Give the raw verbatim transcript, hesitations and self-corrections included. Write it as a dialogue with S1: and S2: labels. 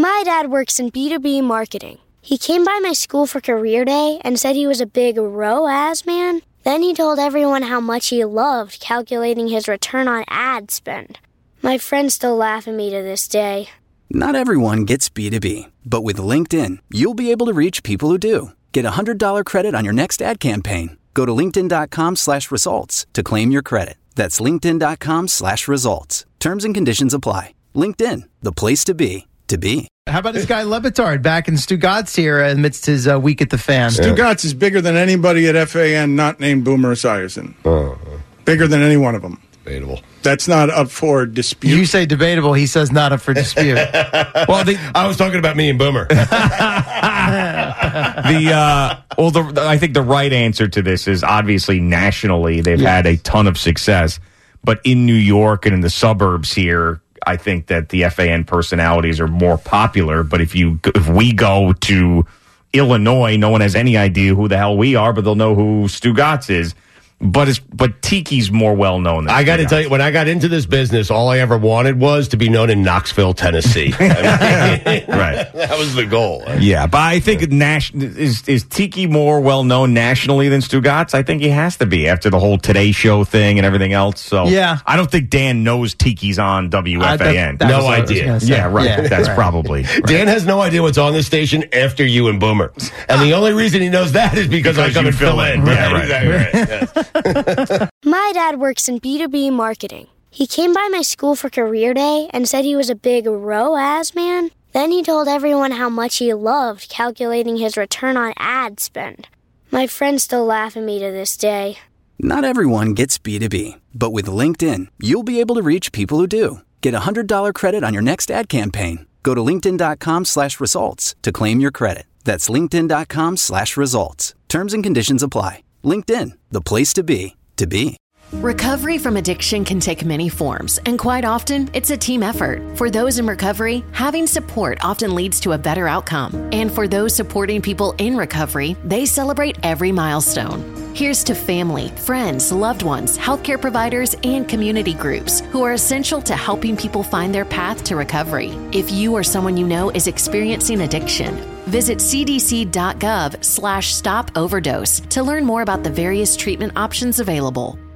S1: My dad works in B two B marketing. He came by my school for career day and said he was a big R O A S man. Then he told everyone how much he loved calculating his return on ad spend. My friends still laugh at me to this day.
S2: Not everyone gets B two B, but with LinkedIn, you'll be able to reach people who do. Get a one hundred dollars credit on your next ad campaign. Go to linkedin.com slash results to claim your credit. That's linkedin.com slash results. Terms and conditions apply. LinkedIn, the place to be, to be.
S3: How about this guy Levitard back in Stugatz here amidst his uh, week at the fan?
S4: Stugatz is bigger than anybody at F A N not named Boomer Esiason. Uh, bigger than any one of them.
S5: Debatable.
S4: That's not up for dispute.
S3: You say debatable. He says not up for dispute.
S5: Well, the, I was talking about me and Boomer.
S6: the uh, well, the, I think the right answer to this is obviously nationally they've yes. had a ton of success, but in New York and in the suburbs here, I think that the F A N personalities are more popular. But if you if we go to Illinois, no one has any idea who the hell we are, but they'll know who Stugatz is. But it's, but Tiki's more well known than
S5: I got to tell you, when I got into this business, all I ever wanted was to be known in Knoxville, Tennessee. I mean,
S6: right,
S5: that was the goal.
S6: Yeah, but I think yeah. Nash, is is Tiki more well known nationally than Stugatz? I think he has to be after the whole Today Show thing and everything else. So
S3: yeah,
S6: I don't think Dan knows Tiki's on W F A N.
S5: Uh, that, that no idea.
S6: Yeah, right.
S3: Yeah,
S6: That's
S3: right.
S6: probably right.
S5: Dan has no idea what's on this station after you and Boomer, and the only reason he knows that is because, because I come and fill in. in.
S6: Right. Yeah, right.
S5: Exactly right. Yes.
S1: My dad works in B two B marketing. He came by my school for career day and said he was a big R O A S man. Then he told everyone how much he loved calculating his return on ad spend. My friends still laugh at me to this day.
S2: Not everyone gets B two B, but with LinkedIn, you'll be able to reach people who do. Get a one hundred dollars credit on your next ad campaign. Go to linkedin.com slash results to claim your credit. That's linkedin.com slash results. Terms and conditions apply. LinkedIn, the place to be, to be.
S7: Recovery from addiction can take many forms, and quite often, it's a team effort. For those in recovery, having support often leads to a better outcome. And for those supporting people in recovery, they celebrate every milestone. Here's to family, friends, loved ones, healthcare providers, and community groups who are essential to helping people find their path to recovery. If you or someone you know is experiencing addiction, visit cdc.gov slash stop overdose to learn more about the various treatment options available.